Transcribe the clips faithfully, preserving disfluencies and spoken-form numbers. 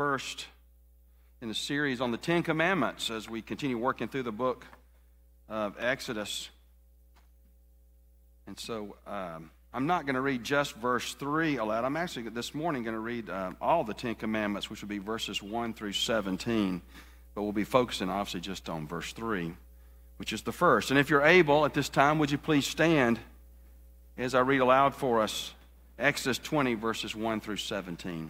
first in a series on the Ten Commandments as we continue working through the book of Exodus. And so um, I'm not going to read just verse three aloud. I'm actually this morning going to read uh, all the Ten Commandments, which will be verses one through seventeen. But we'll be focusing obviously just on verse three, which is the first. And if you're able at this time, would you please stand as I read aloud for us Exodus twenty, verses one through seventeen.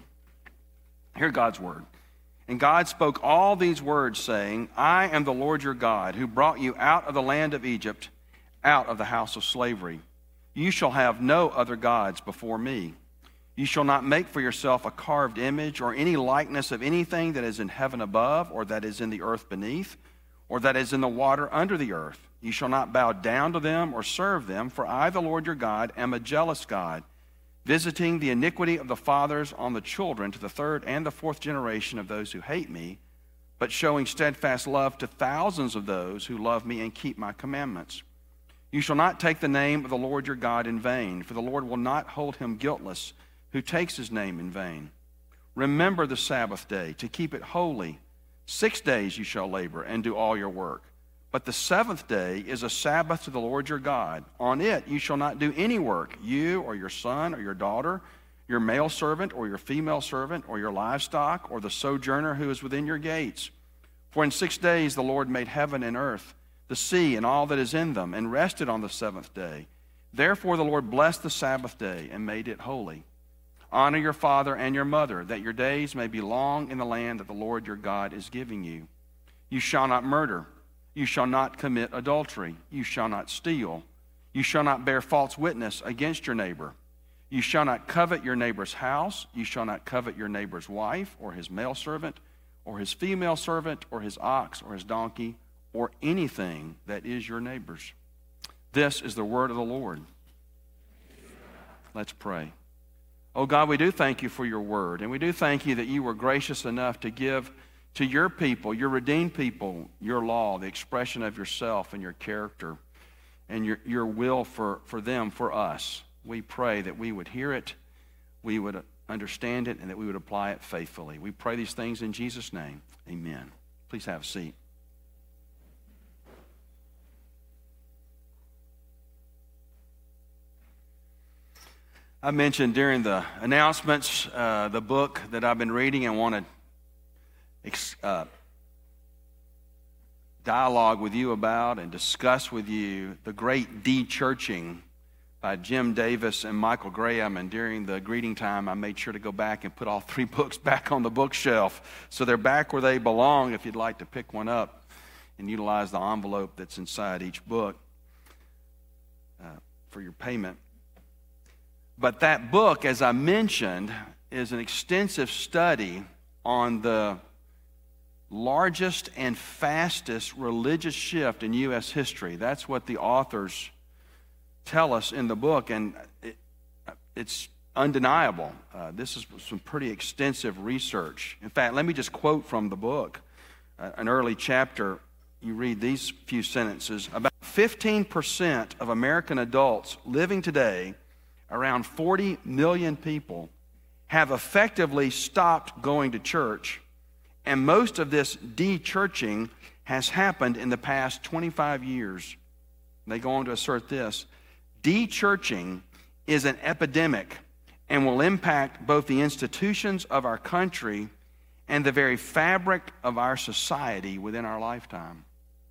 Hear God's word. And God spoke all these words, saying, I am the Lord your God, who brought you out of the land of Egypt, out of the house of slavery. You shall have no other gods before me. You shall not make for yourself a carved image or any likeness of anything that is in heaven above, or that is in the earth beneath, or that is in the water under the earth. You shall not bow down to them or serve them, for I, the Lord your God, am a jealous God, visiting the iniquity of the fathers on the children to the third and the fourth generation of those who hate me, but showing steadfast love to thousands of those who love me and keep my commandments. You shall not take the name of the Lord your God in vain, for the Lord will not hold him guiltless who takes his name in vain. Remember the Sabbath day to keep it holy. Six days you shall labor and do all your work. But the seventh day is a Sabbath to the Lord your God. On it you shall not do any work, you or your son or your daughter, your male servant or your female servant, or your livestock, or the sojourner who is within your gates. For in six days the Lord made heaven and earth, the sea and all that is in them, and rested on the seventh day. Therefore the Lord blessed the Sabbath day and made it holy. Honor your father and your mother, that your days may be long in the land that the Lord your God is giving you. You shall not murder. You shall not commit adultery. You shall not steal. You shall not bear false witness against your neighbor. You shall not covet your neighbor's house. You shall not covet your neighbor's wife, or his male servant, or his female servant, or his ox, or his donkey, or anything that is your neighbor's. This is the word of the Lord. Let's pray. Oh God, we do thank you for your word, and we do thank you that you were gracious enough to give to your people, your redeemed people, your law, the expression of yourself and your character and your, your will for, for them, for us. We pray that we would hear it, we would understand it, and that we would apply it faithfully. We pray these things in Jesus' name. Amen. Please have a seat. I mentioned during the announcements uh, the book that I've been reading and want to uh, dialogue with you about and discuss with you The Great De-Churching by Jim Davis and Michael Graham. And during the greeting time, I made sure to go back and put all three books back on the bookshelf. So they're back where they belong if you'd like to pick one up and utilize the envelope that's inside each book uh, for your payment. But that book, as I mentioned, is an extensive study on the largest and fastest religious shift in U S history. That's what the authors tell us in the book, and it, it's undeniable. Uh, this is some pretty extensive research. In fact, let me just quote from the book. Uh, an early chapter, you read these few sentences. About fifteen percent of American adults living today, around forty million people, have effectively stopped going to church, and most of this de-churching has happened in the past twenty-five years. They go on to assert this: de-churching is an epidemic and will impact both the institutions of our country and the very fabric of our society within our lifetime.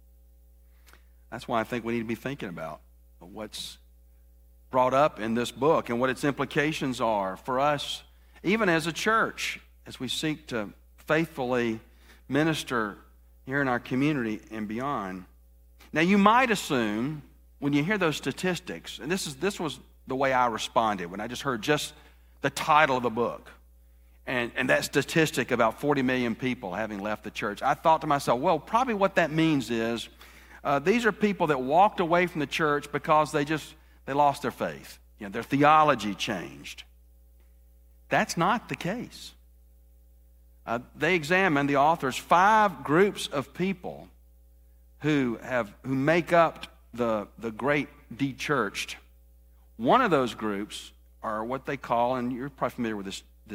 That's why I think we need to be thinking about what's brought up in this book and what its implications are for us, even as a church, as we seek to faithfully minister here in our community and beyond. Now, you might assume when you hear those statistics, and this is this was the way I responded when I just heard just the title of the book and, and that statistic about forty million people having left the church. I thought to myself, well, probably what that means is uh, these are people that walked away from the church because they just They lost their faith. You know, their theology changed. That's not the case. Uh, they examined, the authors, five groups of people who have who make up the, the great de-churched. One of those groups are what they call, and you're probably familiar with this, this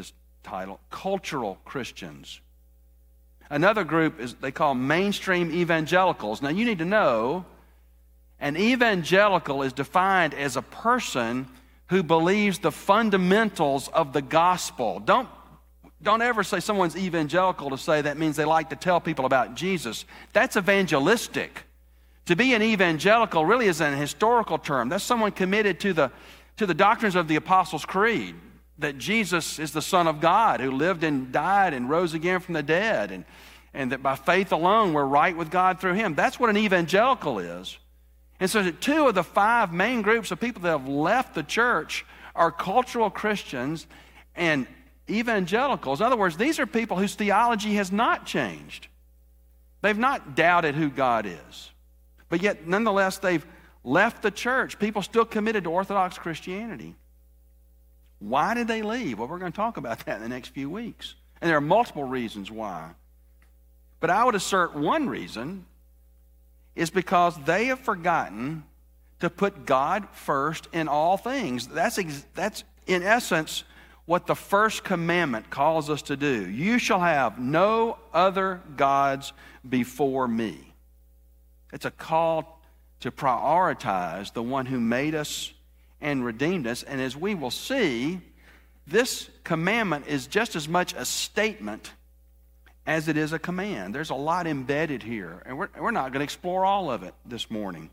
title, cultural Christians. Another group is they call mainstream evangelicals. Now you need to know, an evangelical is defined as a person who believes the fundamentals of the gospel. Don't, don't ever say someone's evangelical to say that means they like to tell people about Jesus. That's evangelistic. To be an evangelical really is an historical term. That's someone committed to the, to the doctrines of the Apostles' Creed, that Jesus is the Son of God who lived and died and rose again from the dead, and, and that by faith alone we're right with God through Him. That's what an evangelical is. And so two of the five main groups of people that have left the church are cultural Christians and evangelicals. In other words, these are people whose theology has not changed. They've not doubted who God is. But yet, nonetheless, they've left the church. People still committed to Orthodox Christianity. Why did they leave? Well, we're going to talk about that in the next few weeks. And there are multiple reasons why. But I would assert one reason is because they have forgotten to put God first in all things. That's, ex- that's in essence what the first commandment calls us to do. You shall have no other gods before me. It's a call to prioritize the one who made us and redeemed us. And as we will see, this commandment is just as much a statement as it is a command. There's a lot embedded here, and we're, we're not going to explore all of it this morning.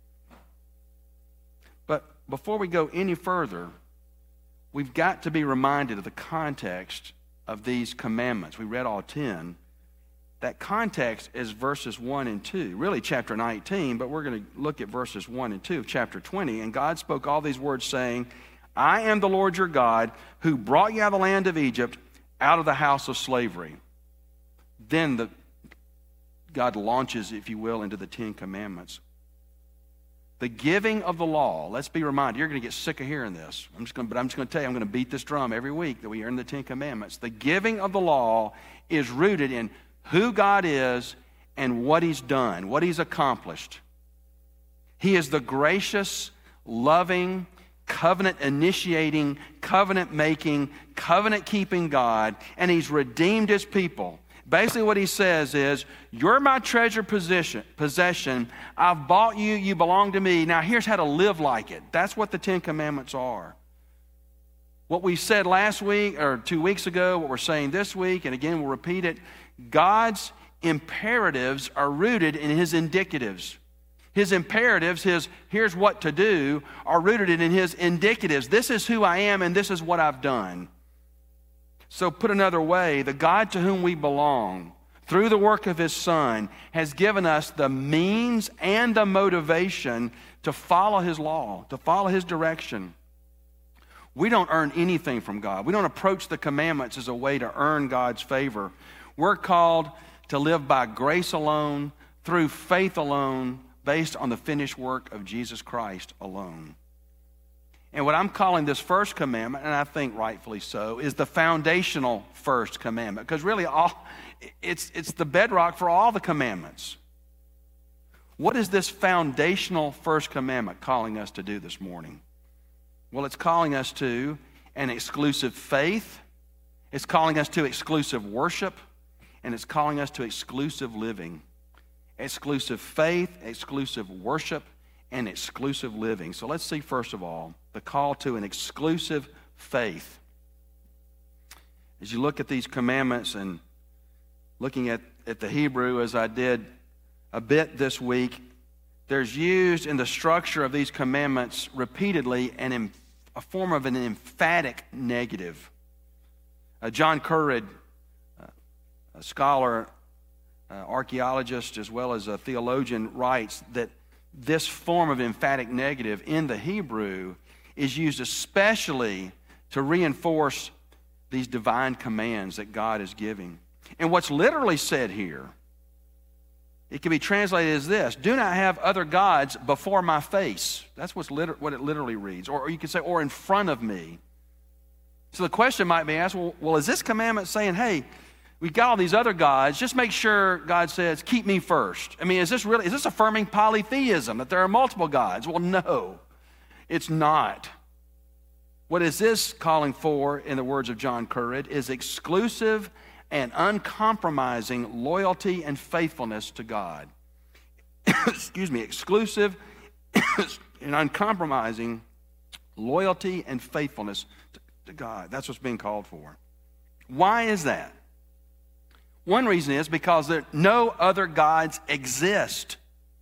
But before we go any further, we've got to be reminded of the context of these commandments. We read all ten. That context is verses one and two, really chapter nineteen, but we're going to look at verses one and two of chapter twenty. And God spoke all these words saying, I am the Lord your God who brought you out of the land of Egypt, out of the house of slavery. Then the, God launches, if you will, into the Ten Commandments. The giving of the law, let's be reminded, you're going to get sick of hearing this, I'm just going, but I'm just going to tell you, I'm going to beat this drum every week that we hear in the Ten Commandments. The giving of the law is rooted in who God is and what He's done, what He's accomplished. He is the gracious, loving, covenant-initiating, covenant-making, covenant-keeping God, and He's redeemed His people. Basically what He says is, you're my treasured possession, possession. I've bought you. You belong to me. Now here's how to live like it. That's what the Ten Commandments are. What we said last week or two weeks ago, what we're saying this week, and again we'll repeat it, God's imperatives are rooted in His indicatives. His imperatives, His here's what to do, are rooted in His indicatives. This is who I am and this is what I've done. So put another way, the God to whom we belong, through the work of His Son, has given us the means and the motivation to follow His law, to follow His direction. We don't earn anything from God. We don't approach the commandments as a way to earn God's favor. We're called to live by grace alone, through faith alone, based on the finished work of Jesus Christ alone. And what I'm calling this first commandment, and I think rightfully so, is the foundational first commandment. Because really, all it's, it's the bedrock for all the commandments. What is this foundational first commandment calling us to do this morning? Well, it's calling us to an exclusive faith. It's calling us to exclusive worship. And it's calling us to exclusive living. Exclusive faith, exclusive worship, and exclusive living. So let's see, first of all, the call to an exclusive faith. As you look at these commandments and looking at, at the Hebrew, as I did a bit this week, there's used in the structure of these commandments repeatedly an em, a form of an emphatic negative. Uh, John Currid, uh, a scholar, uh, archaeologist, as well as a theologian, writes that this form of emphatic negative in the Hebrew is used especially to reinforce these divine commands that God is giving. And what's literally said here, it can be translated as this: do not have other gods before my face. That's what's liter- what it literally reads. Or, or you could say, or in front of me. So the question might be asked, well, well, is this commandment saying, hey, we've got all these other gods, just make sure, God says, keep me first? I mean, is this really, is this affirming polytheism, that there are multiple gods? Well, no, it's not. What is this calling for, in the words of John Currid, is exclusive and uncompromising loyalty and faithfulness to God. Excuse me, exclusive and uncompromising loyalty and faithfulness to, to God. That's what's being called for. Why is that? One reason is because there no other gods exist.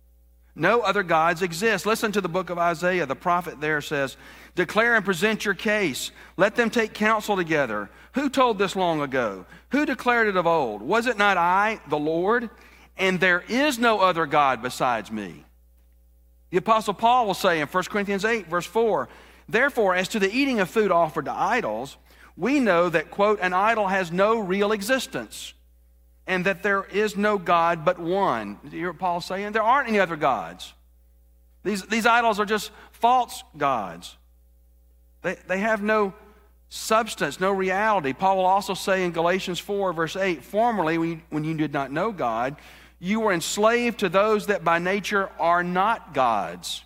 No other gods exist. Listen to the book of Isaiah. The prophet there says, "Declare and present your case. Let them take counsel together. Who told this long ago? Who declared it of old? Was it not I, the Lord? And there is no other God besides me." The Apostle Paul will say in First Corinthians eight, verse four, "Therefore, as to the eating of food offered to idols, we know that, quote, an idol has no real existence, and that there is no God but one." You hear what Paul's saying? There aren't any other gods. These, these idols are just false gods. They, they have no substance, no reality. Paul will also say in Galatians four, verse eight, "Formerly, when you did not know God, you were enslaved to those that by nature are not gods."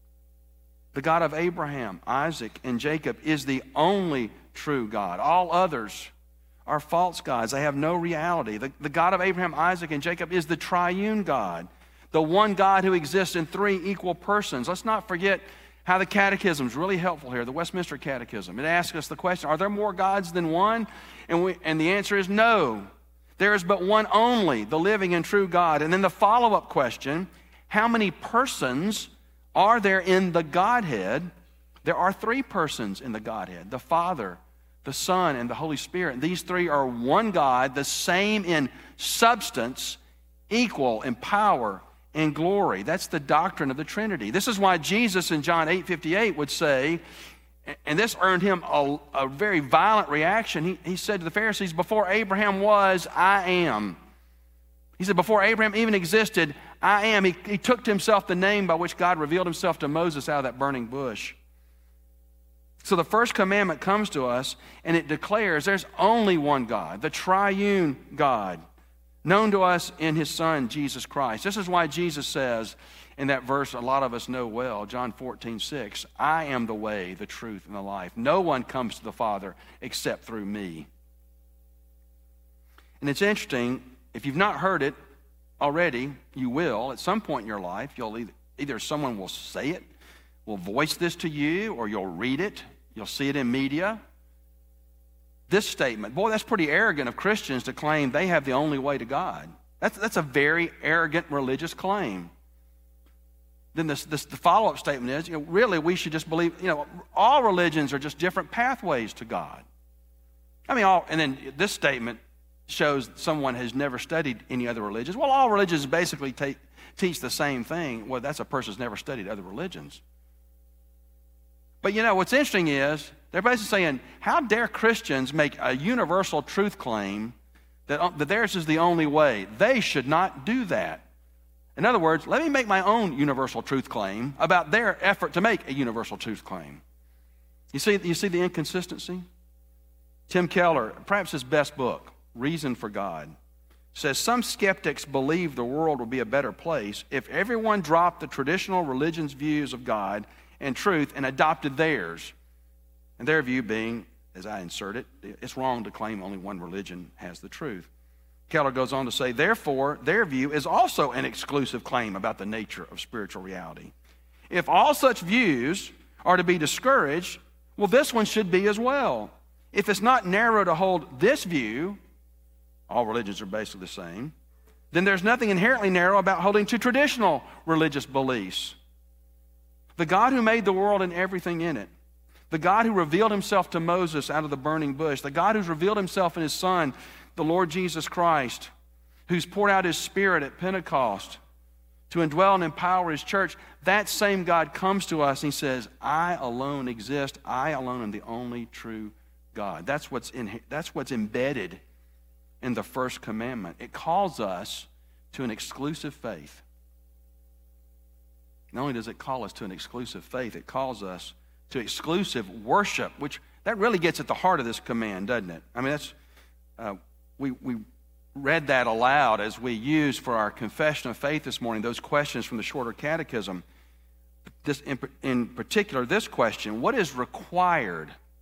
The God of Abraham, Isaac, and Jacob is the only true God. All others are false gods. They have no reality. The, the God of Abraham, Isaac, and Jacob is the triune God, the one God who exists in three equal persons. Let's not forget how the catechism is really helpful here, the Westminster Catechism. It asks us the question, are there more gods than one? And, we, and the answer is no. There is but one only, the living and true God. And then the follow-up question, how many persons are there in the Godhead? There are three persons in the Godhead, the Father, the Son, and the Holy Spirit. And these three are one God, the same in substance, equal in power and glory. That's the doctrine of the Trinity. This is why Jesus in John eight fifty-eight would say, and this earned him a, a very violent reaction. He, he said to the Pharisees, "Before Abraham was, I am." He said, before Abraham even existed, I am. He, he took to himself the name by which God revealed himself to Moses out of that burning bush. So the first commandment comes to us, and it declares there's only one God, the triune God, known to us in his Son, Jesus Christ. This is why Jesus says in that verse a lot of us know well, John fourteen six, "I am the way, the truth, and the life. No one comes to the Father except through me." And it's interesting, if you've not heard it already, you will. At some point in your life, you'll either, either someone will say it, will voice this to you, or you'll read it. You'll see it in media. This statement, boy, that's pretty arrogant of Christians to claim they have the only way to God. That's, that's a very arrogant religious claim. Then this, this, the follow-up statement is, you know, really we should just believe, you know, all religions are just different pathways to God. I mean, all, and then this statement shows someone has never studied any other religions. Well, all religions basically take, teach the same thing. Well, that's a person who's never studied other religions. But you know, what's interesting is, they're basically saying, how dare Christians make a universal truth claim that, that theirs is the only way? They should not do that. In other words, let me make my own universal truth claim about their effort to make a universal truth claim. You see, you see the inconsistency? Tim Keller, perhaps his best book, Reason for God, says some skeptics believe the world would be a better place if everyone dropped the traditional religion's views of God and truth and adopted theirs. And their view being, as I insert it, it's wrong to claim only one religion has the truth. Keller goes on to say, therefore, their view is also an exclusive claim about the nature of spiritual reality. If all such views are to be discouraged, well, this one should be as well. If it's not narrow to hold this view, all religions are basically the same, then there's nothing inherently narrow about holding to traditional religious beliefs. The God who made the world and everything in it, the God who revealed himself to Moses out of the burning bush, the God who's revealed himself in his Son, the Lord Jesus Christ, who's poured out his Spirit at Pentecost to indwell and empower his church, that same God comes to us and he says, I alone exist. I alone am the only true God. That's what's in, that's what's embedded in the first commandment. It calls us to an exclusive faith. Not only does it call us to an exclusive faith, it calls us to exclusive worship, which that really gets at the heart of this command, doesn't it? I mean, that's uh, we we read that aloud as we used for our confession of faith this morning, those questions from the shorter catechism. This in, in particular, this question, what is required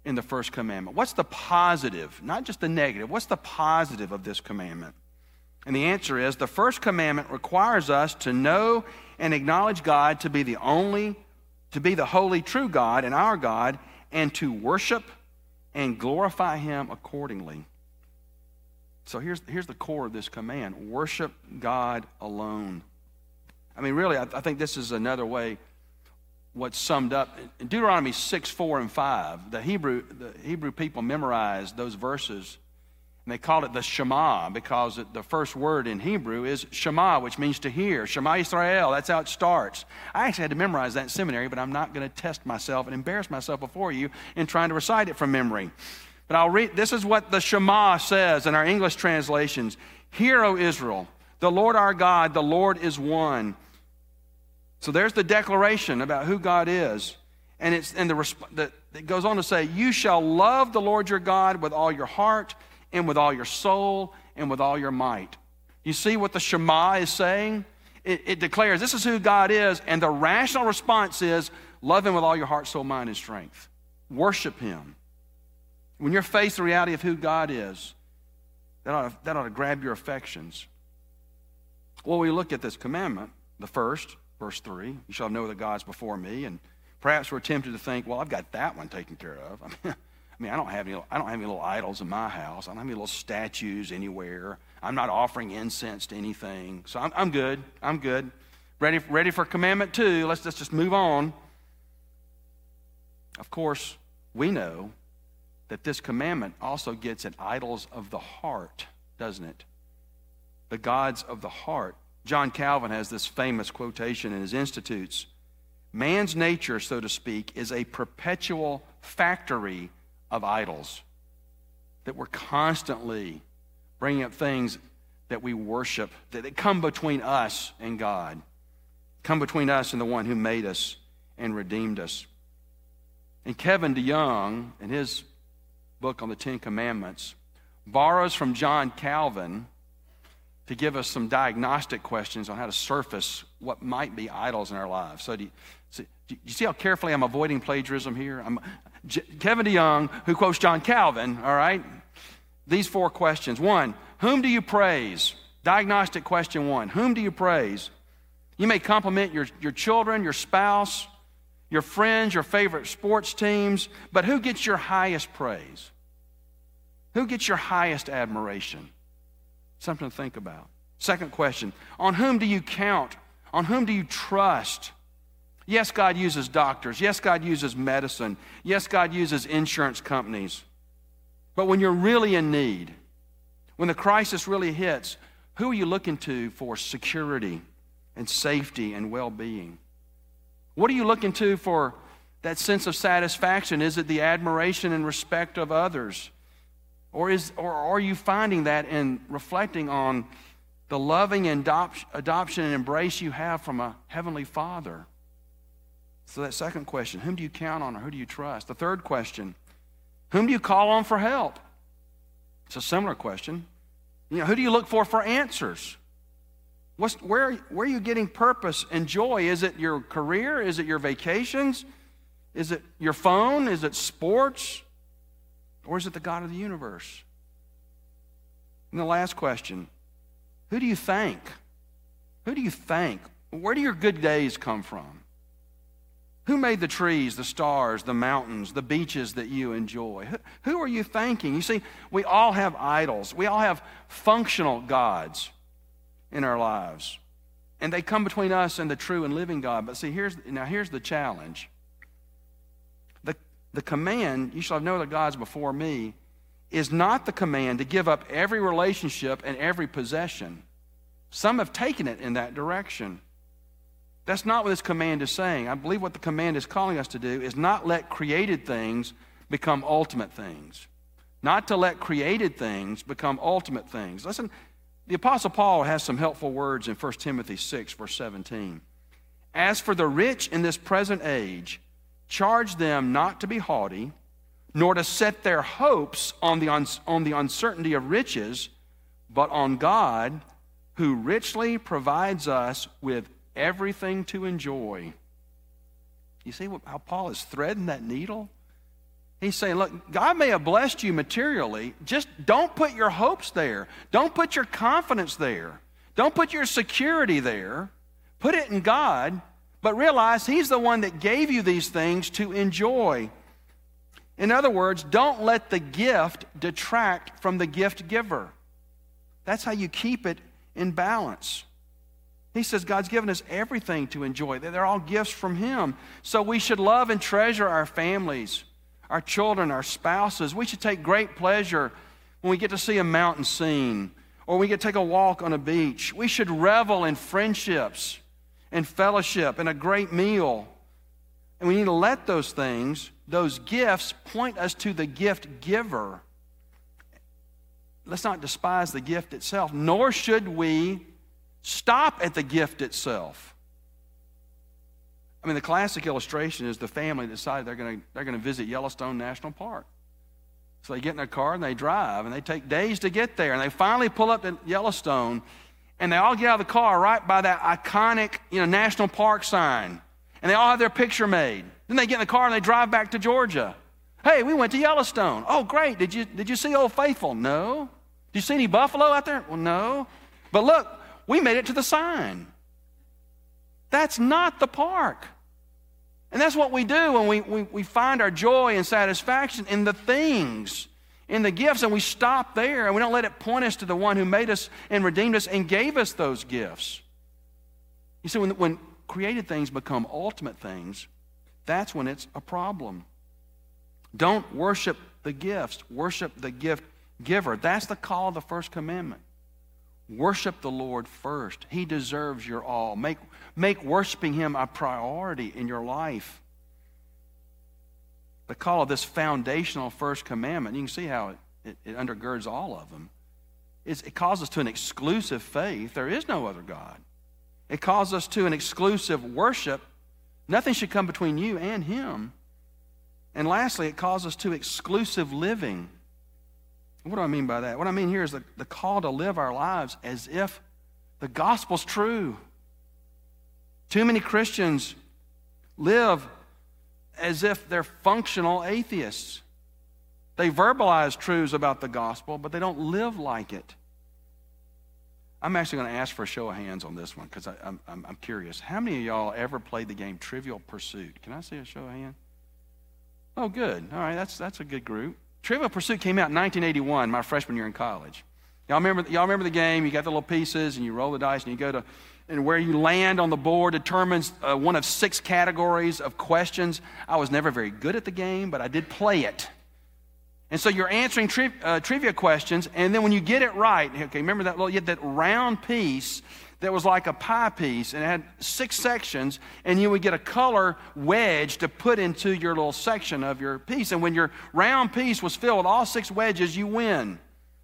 in the first commandment? What's the positive, not just the negative? What's the positive of this commandment? And the answer is the first commandment requires us to know and acknowledge God to be the only, to be the holy, true God and our God, and to worship and glorify Him accordingly. So here's, here's the core of this command. Worship God alone. I mean, really, I, I think this is another way what's summed up. In Deuteronomy six, four, and five, the Hebrew, the Hebrew people memorized those verses, and they called it the Shema because it, the first word in Hebrew is Shema, which means to hear. Shema Yisrael, that's how it starts. I actually had to memorize that in seminary, but I'm not going to test myself and embarrass myself before you in trying to recite it from memory. But I'll read, this is what the Shema says in our English translations. Hear, O Israel, the Lord our God, the Lord is one. So there's the declaration about who God is. And it's and the, the it goes on to say, you shall love the Lord your God with all your heart and with all your soul and with all your might. You see what the Shema is saying? It, it declares this is who God is, and the rational response is love Him with all your heart, soul, mind, and strength. Worship Him. When you're faced with the reality of who God is, that ought to, that ought to grab your affections. Well, we look at this commandment, the first, verse three, you shall know that God's before me, and perhaps we're tempted to think, well, I've got that one taken care of. I mean, I mean, I don't have any, I don't have any little idols in my house. I don't have any little statues anywhere. I'm not offering incense to anything. So I'm, I'm good. I'm good. Ready, ready for commandment two. Let's, let's just move on. Of course, we know that this commandment also gets at idols of the heart, doesn't it? The gods of the heart. John Calvin has this famous quotation in his Institutes. Man's nature, so to speak, is a perpetual factory of idols. That we're constantly bringing up things that we worship, that, that come between us and God. Come between us and the one who made us and redeemed us. And Kevin DeYoung, in his book on the Ten Commandments, borrows from John Calvin to give us some diagnostic questions on how to surface what might be idols in our lives. So do you, see, do you see how carefully I'm avoiding plagiarism here? I'm, J- Kevin DeYoung, who quotes John Calvin, all right? These four questions. One, whom do you praise? Diagnostic question one. Whom do you praise? You may compliment your, your children, your spouse, your friends, your favorite sports teams, but who gets your highest praise? Who gets your highest admiration? Something to think about. Second question, on whom do you count? On whom do you trust? Yes, God uses doctors. Yes, God uses medicine. Yes, God uses insurance companies. But when you're really in need, when the crisis really hits, who are you looking to for security and safety and well-being? What are you looking to for that sense of satisfaction? Is it the admiration and respect of others? Or, is, or are you finding that in reflecting on the loving adop- adoption and embrace you have from a heavenly Father? So that second question, whom do you count on or who do you trust? The third question, whom do you call on for help? It's a similar question. You know, who do you look for for answers? What's, where, where are you getting purpose and joy? Is it your career? Is it your vacations? Is it your phone? Is it sports? Or is it the God of the universe? And the last question, who do you thank? Who do you thank? Where do your good days come from? Who made the trees, the stars, the mountains, the beaches that you enjoy? Who, who are you thanking? You see, we all have idols. We all have functional gods in our lives. And they come between us and the true and living God. But see, here's now here's the challenge. The, the command, you shall know the gods before me, is not the command to give up every relationship and every possession. Some have taken it in that direction. That's not what this command is saying. I believe what the command is calling us to do is not let created things become ultimate things. Not to let created things become ultimate things. Listen, the Apostle Paul has some helpful words in First Timothy six, verse seventeen. As for the rich in this present age, charge them not to be haughty, nor to set their hopes on the, un- on the uncertainty of riches, but on God, who richly provides us with everything to enjoy. You see what, how Paul is threading that needle? He's saying, look, God may have blessed you materially. Just don't put your hopes there. Don't put your confidence there. Don't put your security there. Put it in God, but realize He's the one that gave you these things to enjoy. In other words, don't let the gift detract from the gift giver. That's how you keep it in balance. He says God's given us everything to enjoy. They're all gifts from Him. So we should love and treasure our families, our children, our spouses. We should take great pleasure when we get to see a mountain scene or we get to take a walk on a beach. We should revel in friendships and fellowship and a great meal. And we need to let those things, those gifts, point us to the gift giver. Let's not despise the gift itself, nor should we stop at the gift itself. I mean, the classic illustration is the family decided they're going to they're going to visit Yellowstone National Park. So they get in their car and they drive, and they take days to get there, and they finally pull up to Yellowstone, and they all get out of the car right by that iconic, you know, national park sign, and they all have their picture made. Then they get in the car and they drive back to Georgia. Hey, we went to Yellowstone. Oh, great. Did you did you see Old Faithful? No. Did you see any buffalo out there? Well, no. But look, we made it to the sign. That's not the park. And that's what we do when we, we, we find our joy and satisfaction in the things, in the gifts, and we stop there, and we don't let it point us to the one who made us and redeemed us and gave us those gifts. You see, when, when created things become ultimate things, that's when it's a problem. Don't worship the gifts. Worship the gift giver. That's the call of the first commandment. Worship the Lord first. He deserves your all. Make, make worshiping Him a priority in your life. The call of this foundational first commandment, you can see how it, it, it undergirds all of them. It's, it calls us to an exclusive faith. There is no other God. It calls us to an exclusive worship. Nothing should come between you and Him. And lastly, it calls us to exclusive living. What do I mean by that? What I mean here is the, the call to live our lives as if the gospel's true. Too many Christians live as if they're functional atheists. They verbalize truths about the gospel, but they don't live like it. I'm actually going to ask for a show of hands on this one because I'm, I'm, I'm curious. How many of y'all ever played the game Trivial Pursuit? Can I see a show of hands? Oh, good. All right, that's that's a good group. Trivial Pursuit came out in nineteen eighty-one, my freshman year in college. Y'all remember, y'all remember the game? You got the little pieces, and you roll the dice, and you go to, and where you land on the board determines uh, one of six categories of questions. I was never very good at the game, but I did play it. And so you're answering tri- uh, trivia questions, and then when you get it right, okay, remember that little, you had that round piece that was like a pie piece, and it had six sections, and you would get a color wedge to put into your little section of your piece. And when your round piece was filled with all six wedges, you win.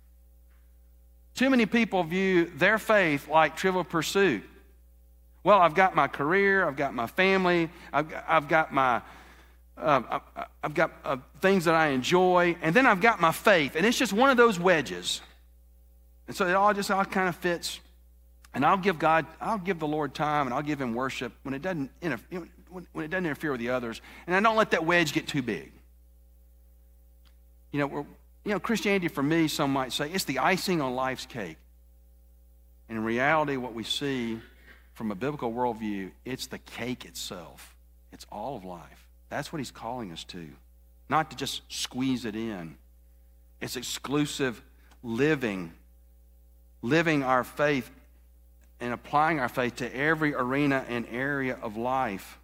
Too many people view their faith like Trivial Pursuit. Well, I've got my career, I've got my family, I've got, I've got my uh, I've got uh, things that I enjoy, and then I've got my faith, and it's just one of those wedges. And so it all just all kind of fits. And I'll give God, I'll give the Lord time, and I'll give Him worship when it doesn't interfere, when it doesn't interfere with the others, and I don't let that wedge get too big. You know, we're, you know, Christianity for me, some might say, it's the icing on life's cake. And in reality, what we see from a biblical worldview, it's the cake itself. It's all of life. That's what He's calling us to, not to just squeeze it in. It's exclusive living, living our faith and applying our faith to every arena and area of life.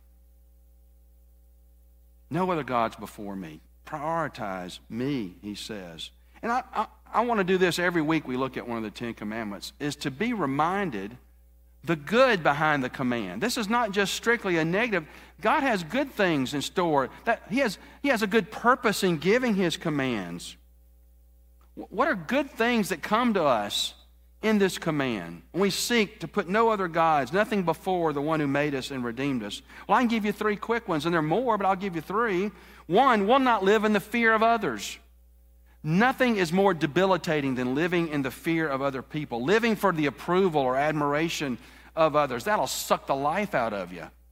No other gods before me. Prioritize me, He says. And I, I, I want to do this every week we look at one of the Ten Commandments, is to be reminded the good behind the command. This is not just strictly a negative. God has good things in store. That He has, he has a good purpose in giving His commands. What are good things that come to us in this command? We seek to put no other gods, nothing before the one who made us and redeemed us. Well, I can give you three quick ones, and there are more, but I'll give you three. One, we'll not live in the fear of others. Nothing is more debilitating than living in the fear of other people, living for the approval or admiration of others. That'll suck the life out of you.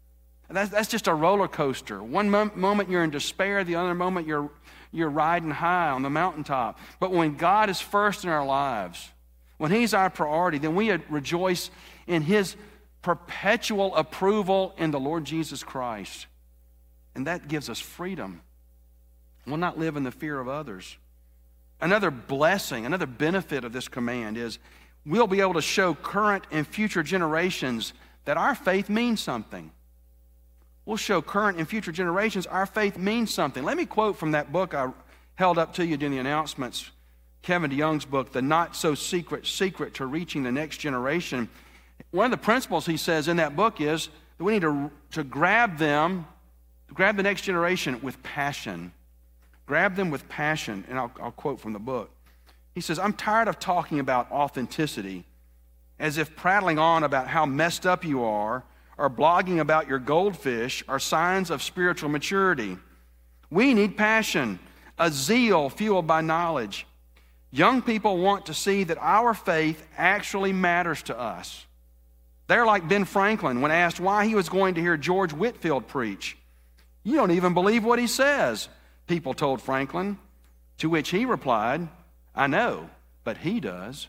That's, that's just a roller coaster. One mo- moment you're in despair, the other moment you're, you're riding high on the mountaintop. But when God is first in our lives, when He's our priority, then we rejoice in His perpetual approval in the Lord Jesus Christ. And that gives us freedom. We'll not live in the fear of others. Another blessing, another benefit of this command is we'll be able to show current and future generations that our faith means something. We'll show current and future generations our faith means something. Let me quote from that book I held up to you during the announcements, Kevin DeYoung's book, The Not So Secret Secret to Reaching the Next Generation. One of the principles he says in that book is that we need to, to grab them, grab the next generation with passion. Grab them with passion, and I'll, I'll quote from the book. He says, I'm tired of talking about authenticity as if prattling on about how messed up you are or blogging about your goldfish are signs of spiritual maturity. We need passion, a zeal fueled by knowledge. Young people want to see that our faith actually matters to us. They're like Ben Franklin when asked why he was going to hear George Whitefield preach. You don't even believe what he says, people told Franklin, to which he replied, I know, but he does.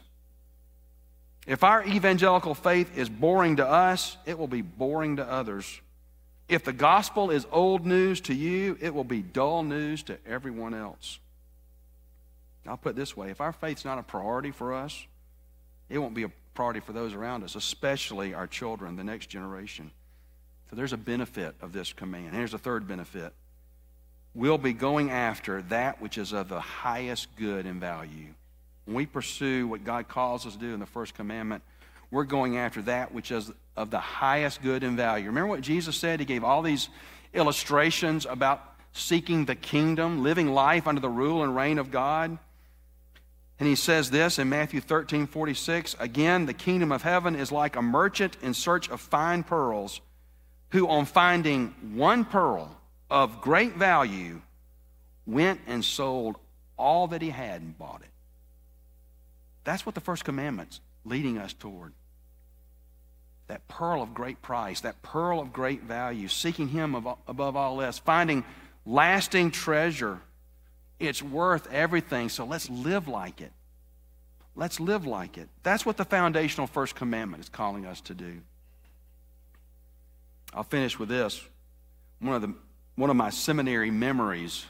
If our evangelical faith is boring to us, it will be boring to others. If the gospel is old news to you, it will be dull news to everyone else. I'll put it this way, if our faith's not a priority for us, it won't be a priority for those around us, especially our children, the next generation. So there's a benefit of this command. And here's a third benefit. We'll be going after that which is of the highest good and value. When we pursue what God calls us to do in the first commandment, we're going after that which is of the highest good and value. Remember what Jesus said? He gave all these illustrations about seeking the kingdom, living life under the rule and reign of God. And he says this in Matthew thirteen forty-six, again, the kingdom of heaven is like a merchant in search of fine pearls, who on finding one pearl of great value went and sold all that he had and bought it. That's what the first commandment's leading us toward. That pearl of great price, that pearl of great value, seeking Him above all else, finding lasting treasure. It's worth everything, so let's live like it. Let's live like it. That's what the foundational first commandment is calling us to do. I'll finish with this. One of the one of my seminary memories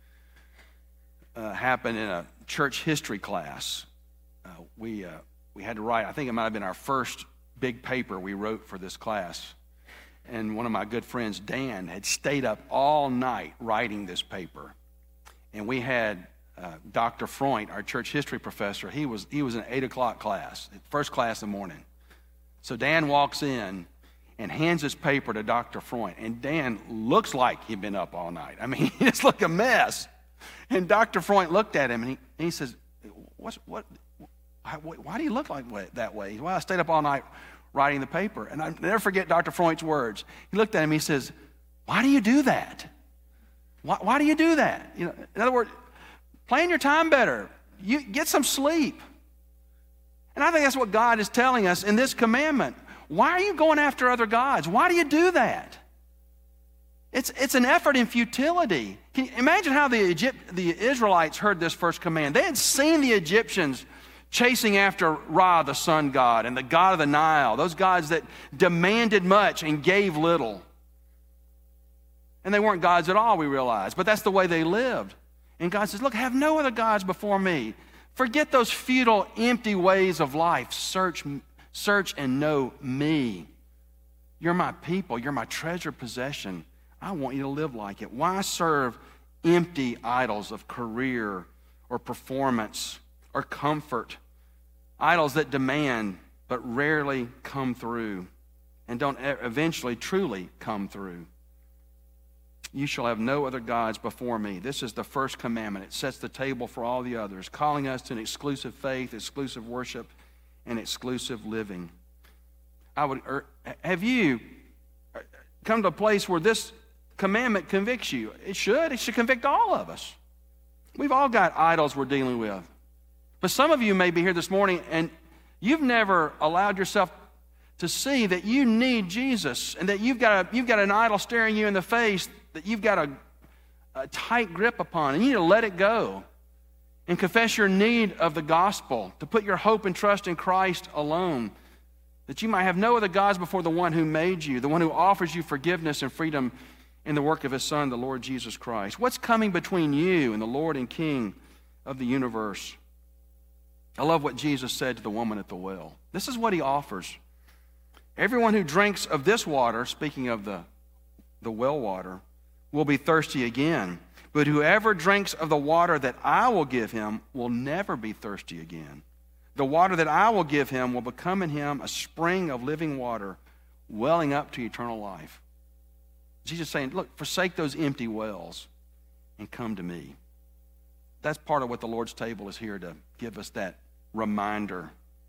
uh, happened in a church history class. Uh, we uh, we had to write, I think it might have been our first big paper we wrote for this class. And one of my good friends, Dan, had stayed up all night writing this paper. And we had uh, Doctor Freund, our church history professor. He was he was in an eight o'clock class, first class in the morning. So Dan walks in and hands his paper to Doctor Freund. And Dan looks like he'd been up all night. I mean, he just looked a mess. And Doctor Freund looked at him and he, and he says, What's, what, why, why do you look like that way? Well, I stayed up all night writing the paper. And I'll never forget Doctor Freund's words. He looked at him and he says, why do you do that? Why, why do you do that? You know, in other words, plan your time better. You get some sleep. And I think that's what God is telling us in this commandment. Why are you going after other gods? Why do you do that? It's, it's an effort in futility. Can you imagine how the, Egypt, the Israelites heard this first command? They had seen the Egyptians chasing after Ra, the sun god, and the god of the Nile, those gods that demanded much and gave little. And they weren't gods at all, we realize, but that's the way they lived. And God says, look, have no other gods before me. Forget those futile, empty ways of life. Search, search and know me. You're my people. You're my treasured possession. I want you to live like it. Why serve empty idols of career or performance or comfort? Idols that demand but rarely come through and don't eventually truly come through. You shall have no other gods before me. This is the first commandment. It sets the table for all the others, calling us to an exclusive faith, exclusive worship, and exclusive living. I would have you come to a place where this commandment convicts you. It should. It should convict all of us. We've all got idols we're dealing with. But some of you may be here this morning and you've never allowed yourself to see that you need Jesus and that you've got, a, you've got an idol staring you in the face that you've got a, a tight grip upon, and you need to let it go and confess your need of the gospel, to put your hope and trust in Christ alone, that you might have no other gods before the one who made you, the one who offers you forgiveness and freedom in the work of his Son, the Lord Jesus Christ. What's coming between you and the Lord and King of the universe? I love what Jesus said to the woman at the well. This is what he offers. Everyone who drinks of this water, speaking of the, the well water, will be thirsty again. But whoever drinks of the water that I will give him will never be thirsty again. The water that I will give him will become in him a spring of living water, welling up to eternal life. Jesus is saying, look, forsake those empty wells and come to me. That's part of what the Lord's table is here to give us, that reminder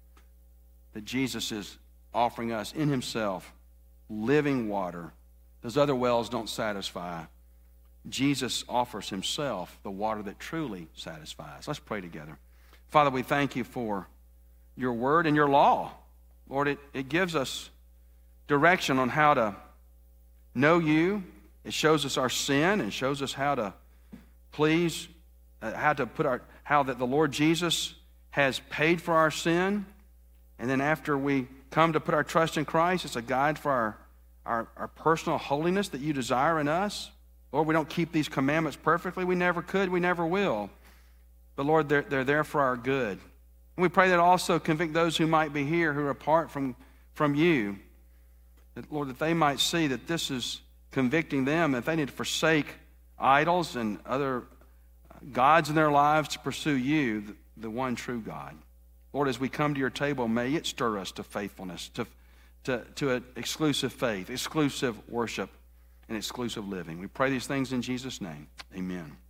that Jesus is offering us in himself living water. Those other wells don't satisfy. Jesus offers himself the water that truly satisfies. Let's pray together. Father, we thank you for your word and your law. Lord, it, it gives us direction on how to know you. It shows us our sin and shows us how to please, uh, how to put our, how that the Lord Jesus has paid for our sin. And then after we come to put our trust in Christ, it's a guide for our, our, our personal holiness that you desire in us. Lord, we don't keep these commandments perfectly. We never could. We never will. But Lord, they're, they're there for our good. And we pray that also convict those who might be here who are apart from, from you. That, Lord, that they might see that this is convicting them, that they need to forsake idols and other gods in their lives to pursue you, the, the one true God. Lord, as we come to your table, may it stir us to faithfulness, to, to, to an exclusive faith, exclusive worship, and exclusive living. We pray these things in Jesus' name. Amen.